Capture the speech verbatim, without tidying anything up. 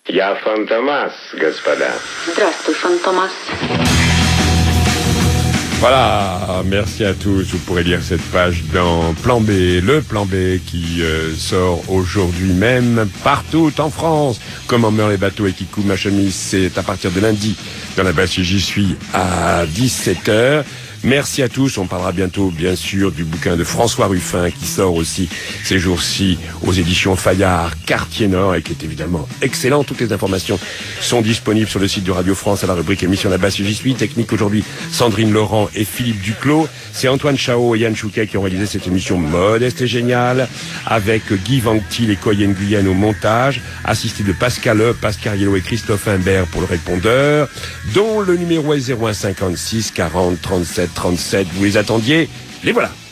Я Фантомас, господа. Здравствуй, Фантомас. Voilà, merci à tous. Vous pourrez lire cette page dans Plan B, le Plan B qui euh, sort aujourd'hui même partout en France. Comment meurent les bateaux et qui coupent ma chemise, c'est à partir de lundi dans la base J'y suis à dix-sept heures. Merci à tous. On parlera bientôt, bien sûr, du bouquin de François Ruffin qui sort aussi ces jours-ci aux éditions Fayard, Quartier Nord, et qui est évidemment excellent. Toutes les informations sont disponibles sur le site de Radio France à la rubrique émission La Basse J'y suis. Technique aujourd'hui, Sandrine Laurent et Philippe Duclos. C'est Antoine Chao et Yann Chouquet qui ont réalisé cette émission modeste et géniale, avec Guy Vanctil et Coyen Guyenne au montage, assisté de Pascal E, Pascal Yello et Christophe Imbert pour le répondeur, dont le numéro est zéro un cinquante-six quarante trente-sept trente-sept. Vous les attendiez, les voilà.